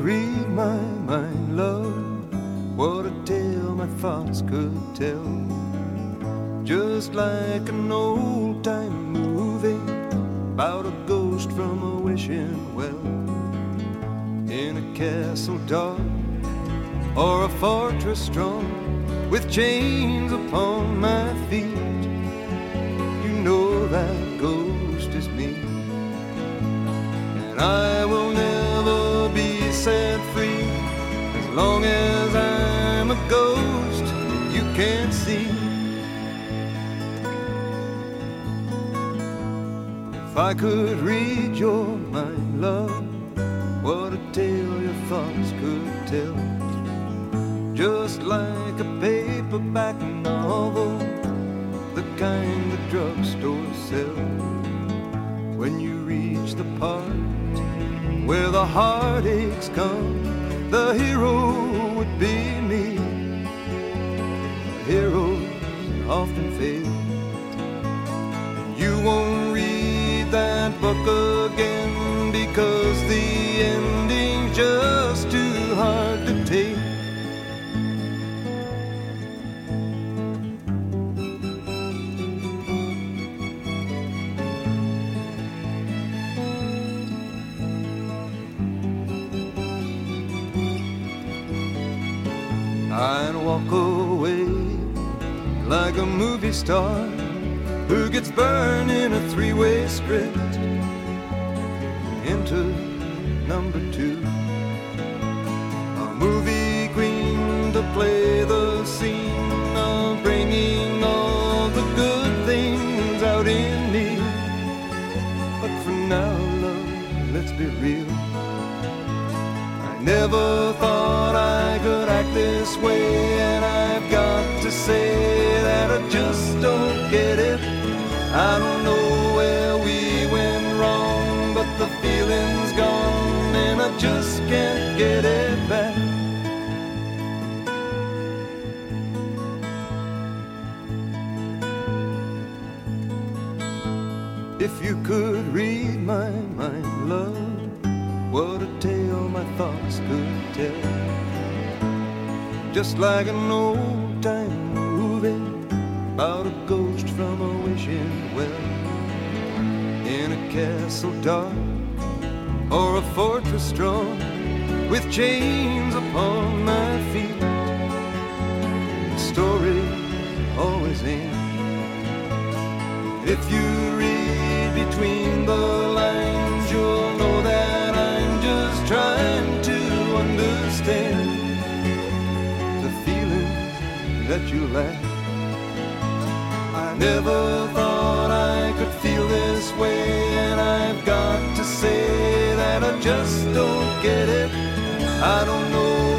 read my mind, love, what a tale my thoughts could tell. Just like an old-time movie about a ghost from a wishing well, in a castle dark or a fortress strong, with chains upon my feet. You know that ghost is me, and I will never be set free as long as I'm a ghost you can't see. If I could read your mind, love, what a tale your thoughts could tell. Just like a paperback novel, the kind the drugstores sell. When you reach the part where the heartaches come, the hero would be me. Heroes often fail, and you won't read that book again because the ending's just too hard to take. I'd walk away like a movie star who gets burned in a three-way script into number two. A movie queen to play the scene of bringing all the good things out in me. But for now, love, let's be real, I never thought I could act this way, and I've got to say that I just don't get it. I don't know where we went wrong, but the feeling's gone and I just can't get it back. If you could read my mind, love, what a tale my thoughts could tell. Just like an old-time movie about a ghost from a wishing well, in a castle dark or a fortress strong, with chains upon my feet. The story always ends. If you read between the lines, you'll know that I'm just trying to understand the feelings that you lack. I never thought I could feel this way, and I've got to say that I just don't get it. I don't know